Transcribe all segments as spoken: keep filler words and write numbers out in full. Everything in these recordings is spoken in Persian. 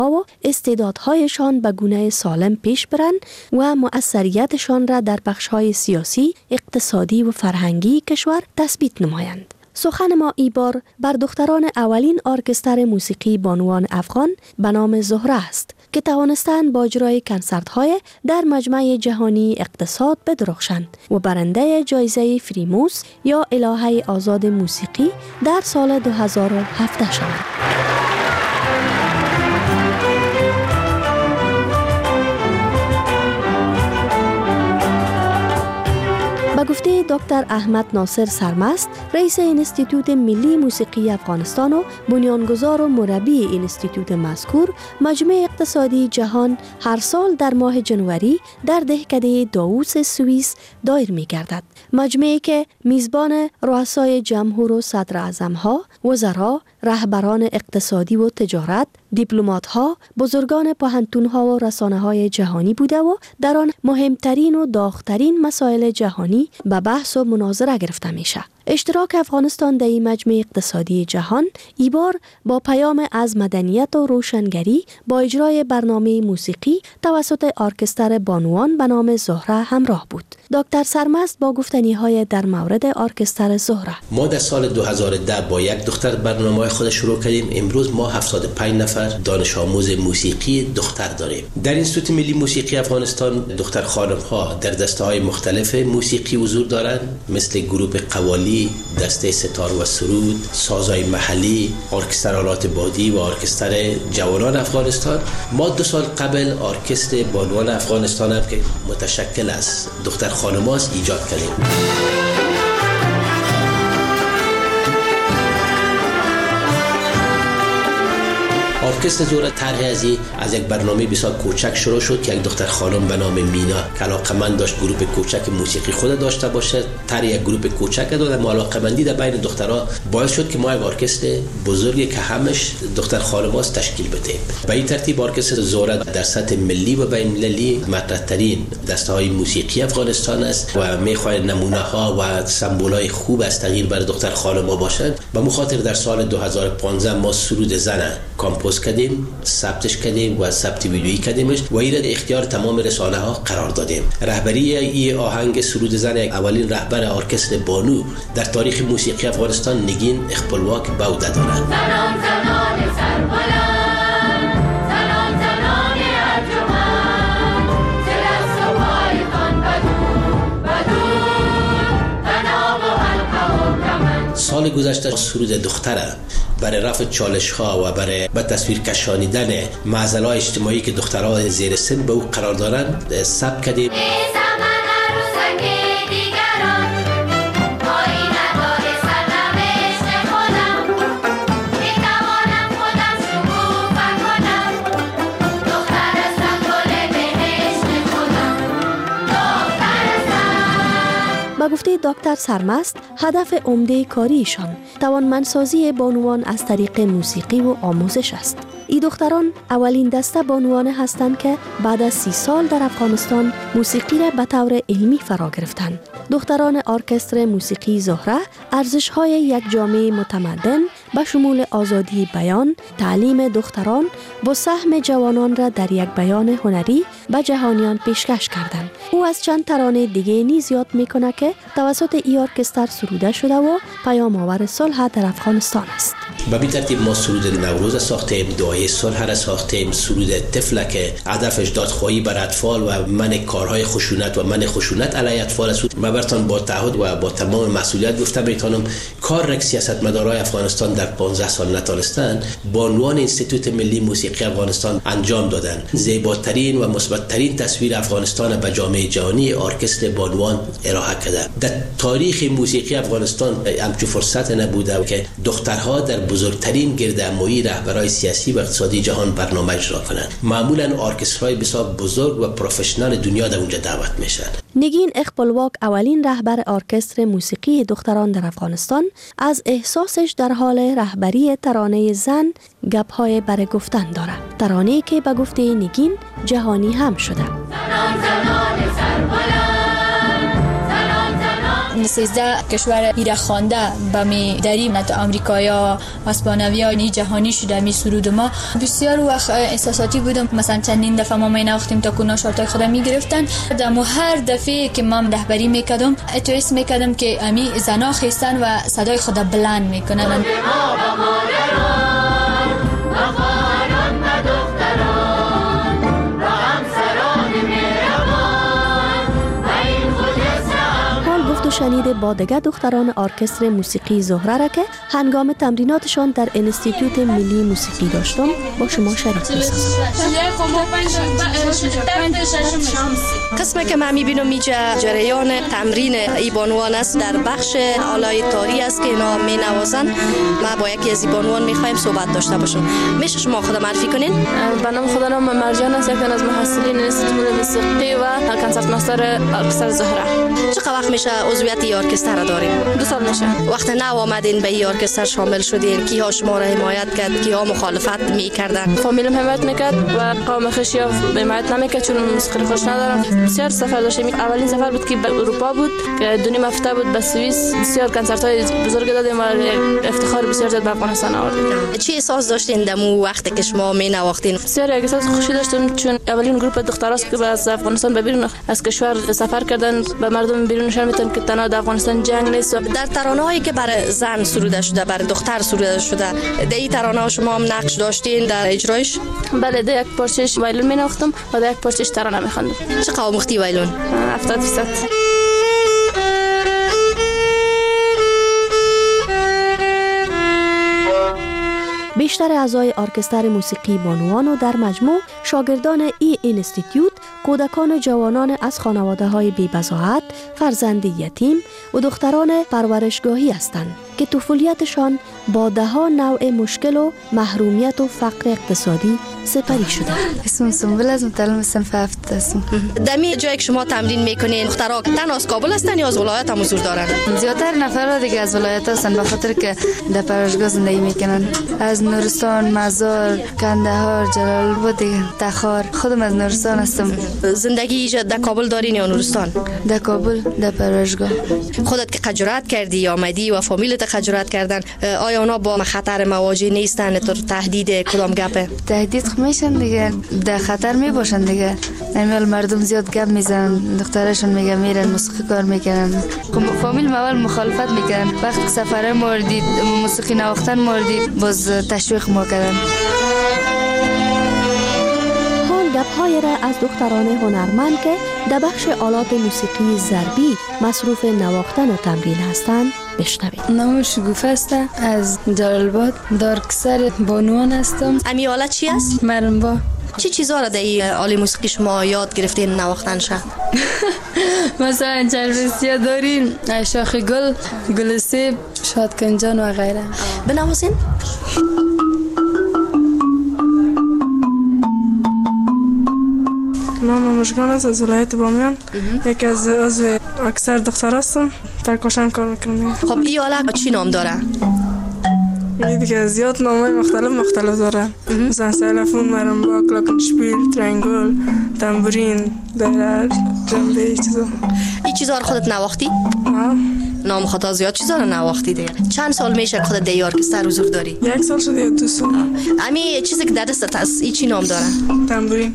و استعدادهایشان به گونه سالم پیش برند و مؤثریتشان را در بخش‌های سیاسی، اقتصادی و فرهنگی کشور تثبیت نمایند. سخن ما ای بار بر دختران اولین ارکستر موسیقی بانوان افغان به نام زهره است که توانستند با اجرای کنسرت‌های در مجمع جهانی اقتصاد بدرخشند و برنده جایزه فریموس یا الهه آزاد موسیقی در سال دو هزار و هفت شوند. با گفته دکتر احمد ناصر سرمست، رئیس انستیتوت ملی موسیقی افغانستان و بنیانگذار و مربی انستیتوت مذکور، مجمع اقتصادی جهان هر سال در ماه جنوری در دهکده داووس سوئیس دایر می گردد. مجمعی که میزبان رؤسای جمهور و صدر اعظم‌ها، وزرا، رهبران اقتصادی و تجارت، دیپلمات‌ها، بزرگان پوهنتون‌ها و رسانه‌های جهانی بوده و در آن مهمترین و داغ‌ترین مسائل جهانی به بحث و مناظره گرفته میشه. اشتراک افغانستان در این مجمع اقتصادی جهان ای بار با پیام از مدنیت و روشنگری با اجرای برنامه موسیقی توسط ارکستر بانوان به نام زهره همراه بود. دکتر سرمست با گفتنی‌های در مورد ارکستر زهره: ما در سال دو هزار و ده با یک دختر برنامه خود شروع کردیم. امروز ما هفتاد و پنج نفر دانش آموز موسیقی دختر داریم. در انستیتوت ملی موسیقی افغانستان دختر خانم‌ها در دسته‌های مختلف موسیقی حضور دارند، مثل گروه قوالی، دسته ستار و سرود، سازهای محلی، ارکستر آلات بادی و ارکستر جوانان افغانستان. ما دو سال قبل ارکستر بانوان افغانستان هم که متشکل از دختر خانم‌هاست ایجاد کردیم. ارکستر زهره طرح ازی از یک برنامه بسیار کوچک شروع شد که یک دختر خانم به نام مینا که علاقه‌مند داشت گروه کوچک موسیقی خود داشته باشه، طرح یک گروه کوچک داد. اما علاقه‌مندی در بین دخترها باعث شد که ما یک ارکستر بزرگی که همش دختر خانم‌هاست تشکیل بدیم. به این ترتیب ارکستر زهره در سطح ملی و بین‌المللی مطرح‌ترین دسته‌های موسیقی افغانستان است و می‌خواهد نمونه‌ها و سمبول‌های خوب از تغییر برای دختر خانم‌ها باشد. به مخاطر در سال دو هزار و پانزده ما سرود زن کامپوز کردیم، ثبتش کردیم و ثبت ویدیویی کردیمش و این را اختیار تمام رسانه ها قرار دادیم. رهبری این آهنگ سرود زن اولین رهبر ارکستر بانو در تاریخ موسیقی افغانستان نگین اقبالواک بوده دارد. زنان زنان سربلند، زنان زنان ارجمند، دست و پایتان بدون بدون تناب و حلقه و کمند. سال گذشته سرود دختره برای رفع چالش ها و برای به تصویر کشانیدن معضلات اجتماعی که دخترها زیر سن به او قرار دارند ثبت کردیم. با گفته دکتر سرمست، هدف عمده کاریشان توانمندسازی بانوان از طریق موسیقی و آموزش است. این دختران اولین دسته بانوان هستند که بعد از سی سال در افغانستان موسیقی را به طور علمی فرا گرفتند. دختران ارکستر موسیقی زهره ارزش‌های یک جامعه متمدن به شمول آزادی بیان، تعلیم دختران و سهم جوانان را در یک بیان هنری به جهانیان پیشکش کردند. او از چند ترانه دیگه نیز یاد میکنه که توسط این ارکستر سروده شده و پیام آور صلح در افغانستان است. به این ترتیب ما سرود نوروز ساختیم، دعای صلح را ساختیم، سرود طفل که هدفش دادخواهی بر اطفال و منع کارهای خشونت و منع خشونت علیه اطفال است. من براتون با تعهد و با تمام مسئولیت گفتم میتونم کار رک سیاستمدارای افغانستان در پانزده سال نتونستند بانوان انستیتوت ملی موسیقی افغانستان انجام دادن. زیباترین و مثبتترین تصویر افغانستان به جامعه جهانی ارکستر بانوان ارائه کرده. در تاریخ موسیقی افغانستان همچون فرصت نبوده که دخترها در بزرگترین گردهمایی رهبرای سیاسی و اقتصادی جهان برنامه اجرا کنند. معمولا ارکسترهای بسیار بزرگ و پروفشنال دنیا در اونجا دعوت میشن. نگین اقبالواک اولین رهبر ارکستر موسیقی دختران در افغانستان از احساسش در حال رهبری ترانه زن گپ‌های برای گفتن دارد. ترانه‌ای که به گفته نگین جهانی هم شده. زنان زنان سربلند، زنان زنان سیزده کشور ایره خوانده به می دریم نت آمریکایا اسپانویا نی جهانی شده می سرود ما بسیار وقت احساساتی بودم. مثلا چندین دفعه ما می نواختیم تا کنا شارتای خود می گرفتن. دمو هر دفعه که ما رهبری میکردم اتویس میکردم که امی زنا خیستن و صدای خود بلند میکنن. شنید با دیگر دختران ارکستر موسیقی زهره را که هنگام تمریناتشان در انستیتوت ملی موسیقی داشتم با شما شریک می‌سازم. قسمی که من می‌بینم میجا جریان تمرین ای بانوان است در بخش آلای تاری است که اینا می‌نوازن. ما با یکی از ای بانوان می‌خوایم صحبت داشته باشیم. میشه شما خود معرفی کنین؟ به نام خدا نام مرجان است، یکی از محصلین انستیتوت موسیقی و کنسرت ماستر ارکستر زهره. چقدر وقت میشه عضویت ای ارکستر را دارین؟ دو سال میشه. وقت نو آمدین به ای ارکستر شامل شدین، کیها شما را حمایت کرد، کیها مخالفت میکردن؟ فامیلم حمایت میکرد و قوم خشیا حمایت نمیکرد چون موسیقی خوش ندارم. بسیار سفر داشتیم. اولین سفر بود که به اروپا بود که دو نیم هفته بود به سوئیس. بسیار کنسرت های بزرگ دادیم و افتخار بسیار زیاد به افغانستان آوردیم. چی احساس داشتین دمو وقتی که شما می نواختین؟ بسیار احساس خوشی داشتم چون اولین گروه دختراست که از افغانستان به بیرون از کشور سفر کردن به مردم بیرون نشون میدن که تنها در افغانستان جنگ نیست. در ترانه هایی که برای زن سروده شده، برای دختر سروده شده، در این ترانه ها شما هم نقش داشتین در اجرایش؟ بله، در یک پارچهش وایلون می نواختم و در یک پارچهش ترانه می خواندم. چقدر آموختی وایلون؟ هفتاد درصد. بیشتر اعضای ارکستر موسیقی بانوان و در مجموع شاگردان ای اینستیتوت کودکان و جوانان از خانواده‌های بی‌بضاعت، فرزند یتیم و دختران پرورشگاهی هستند که طفولیتشان با ده‌ها نوع مشکل و محرومیت و فقر اقتصادی سپری شده. اسم سنبل از متعلم صنف هفت هستم. دمی جایی که شما تمرین میکنین دخترها تنها از کابل هستن یا از ولایت هم حضور دارن؟ زیادتر نفرها دیگه از ولایت هستن به خاطر که در پرورشگاه زندگی میکنن. از نورستان، مزار، کندهار، جلال آباد دیگه، تخار. خودم از نورستان هستم. زندگی در کابل دارین یا نورستان؟ در کابل در پرورشگاه. خودت که خجالت کردی یا آمدی و فامیلت خجالت کردن، آیا اونا با خطر مواجه نیستن؟ تو تهدید کدام گپه؟ تهدید خب میشن دیگه، در خطر می باشن دیگه. نمیال مردم زیاد گپ میزنن، دخترشون میگه میرن موسیقی کار میکنن. فامیل اول مخالفت میکنن، وقتی سفره موردی موسیقی نواختن موردی باز تشویق ما کردن. گپ‌های را از دختران هنرمند که در بخش آلات موسیقی ضربی مصروف نواختن و تمرین هستند بشنوید. نام شگوفه است، از جلال آباد، دارکسر بانوان هستم. امی آلت چی است؟ مرنبا. چی چیزا را در این آله موسیقی شما یاد گرفتین نواختنش؟ مثلا چربسیا دارین، شاخ گل، گل سیب، شادکنجان و غیره. بنوازین؟ نام مشگان است، از ولایت بامیان. یکی از عضو اکثر دختر هستم، در کاشان کار میکنم. خب این آله چی نام داره؟ این دیگه زیاد نامای مختلف مختلف داره. مثلا سلفون، مرنبا، کلاکنشپیل، ترنگل، تنبورین، دلر، جنبه ای چیزا. این چیزا رو خودت نواختی؟ نه. نام خدا زیاد چیزا رو نواختی دیگه. چند سال میشه خودت در ارکستر حضور داری؟ یک سال شده یا دو سال. امی چیزی که در دستت هست این چی نام داره؟ تنبورین.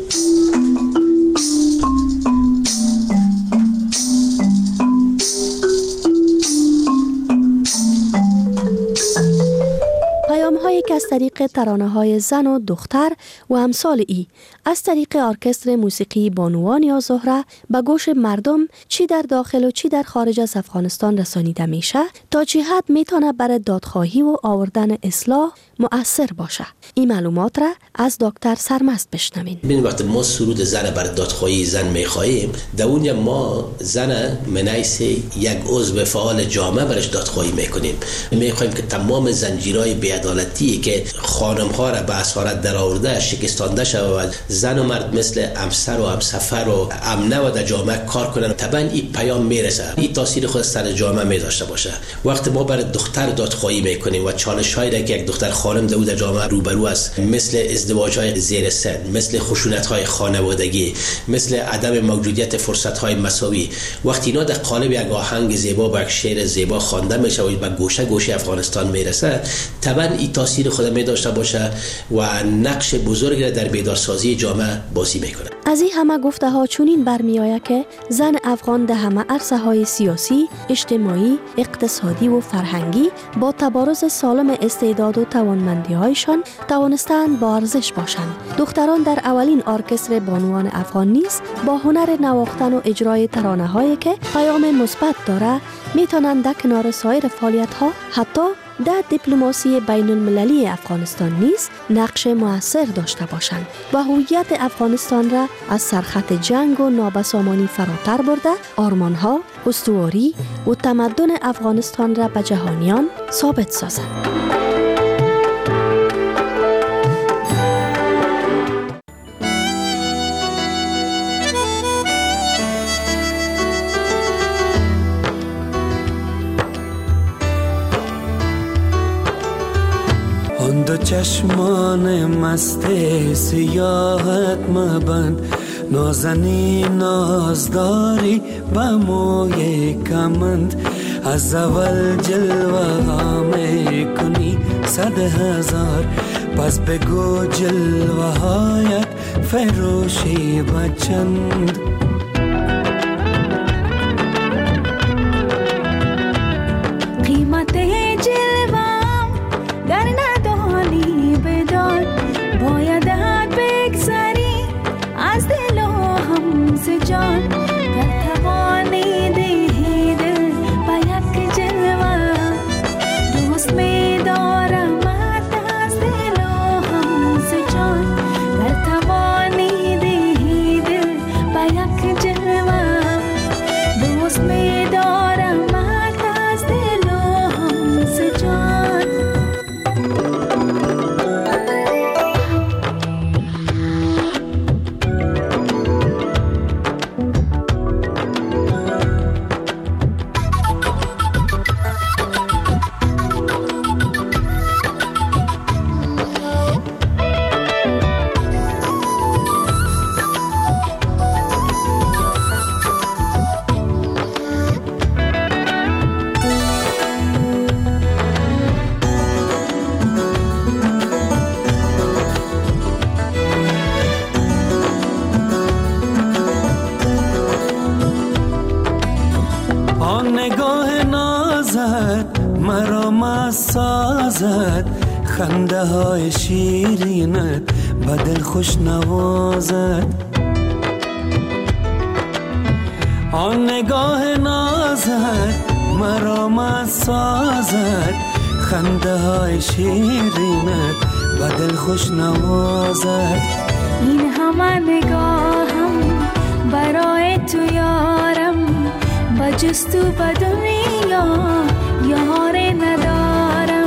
پیام‌هایی که از طریق ترانه‌های زن و دختر و امثال ای از طریق ارکستر موسیقی بانوان یا زهره به گوش مردم چی در داخل و چی در خارج از افغانستان رسانیده میشه تا چه حد میتونه برای دادخواهی و آوردن اصلاح مؤثر باشه. این معلومات را از دکتر سرمست بشنوین. ببین وقتی ما سرود زن برای دادخواهی زن میخواهیم، در اونجا ما زن منیس یک عضو فعال جامعه برش دادخواهی میکنیم. میخوایم که تمام زنجیرهای بی‌عدالتی سیاسی که خانم ها را به اسارت در آورده شکستانده شود و زن و مرد مثل همسر و همسفر و امنه و در جامعه کار کنن، طبعا این پیام میرسه، این تاثیر خود سر جامعه می داشته باشه. وقتی ما برای دختر دادخواهی میکنیم و چالش هایی را که یک دختر خانم در جامعه روبرو است، مثل ازدواج های زیر سن، مثل خشونت های خانوادگی، مثل عدم موجودیت فرصت های مساوی، وقتی اینا در قالب یک آهنگ زیبا با یک شعر زیبا خوانده میشه و به گوشه گوشه افغانستان میرسه، طبعا این تاثیر خود می داشته باشه و نقش بزرگی را در بیدارسازی جامعه بازی میکنه. از این همه گفته ها چونین برمی آید که زن افغان در همه عرصه های سیاسی، اجتماعی، اقتصادی و فرهنگی با تبارز سالم استعداد و توانمندی هایشان توانستند با ارزش باشند. دختران در اولین ارکستر بانوان افغان نیز با هنر نواختن و اجرای ترانه هایی که پیام مثبت داره میتونند در کنار سایر فعالیت ها حتی در دیپلماسی بین المللی افغانستان نیز نقش مؤثر داشته باشند و هویت افغانستان را از سرخط جنگ و نابسامانی فراتر برده آرمانها، استواری و تمدن افغانستان را به جهانیان ثابت سازند. دو چشمان مست سیاحت مبند، نازنی نازداری با موی کمند، از اول جلوه ها می کنی صد هزار، پس بگو جلوه هایت فروشی بچند. قیمت جلوه گر ندانی بدان، باید بگذری از دل و هم ز جان، گر توانی دهی دل با یک جلوه، دوست می دارم از دل و هم ز جان، گر توانی دهی دل با یک جلوه، دوست می دارم از دل و هم ز جان. خنده های شیرینت به دل خوش نوازد، آن نگاه نازت مرا مست سازد، خنده های شیرینت به دل خوش نوازد. این همه نگاهم برای تو یارم، با جستو به دنیا یار ندارم.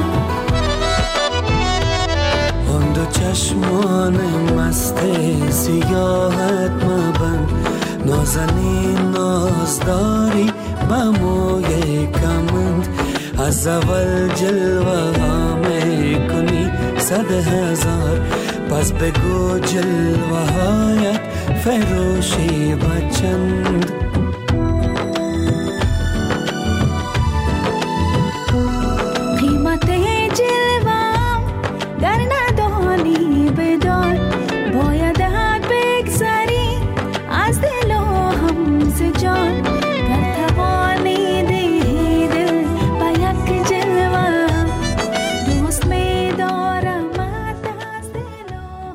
آن دو چشمان مست سیاحت مبند، نازنین نازداری با موی کمند، از اول جلوه ها می کنی صد هزار، پس بگو جلوه هایت فروشی بچند.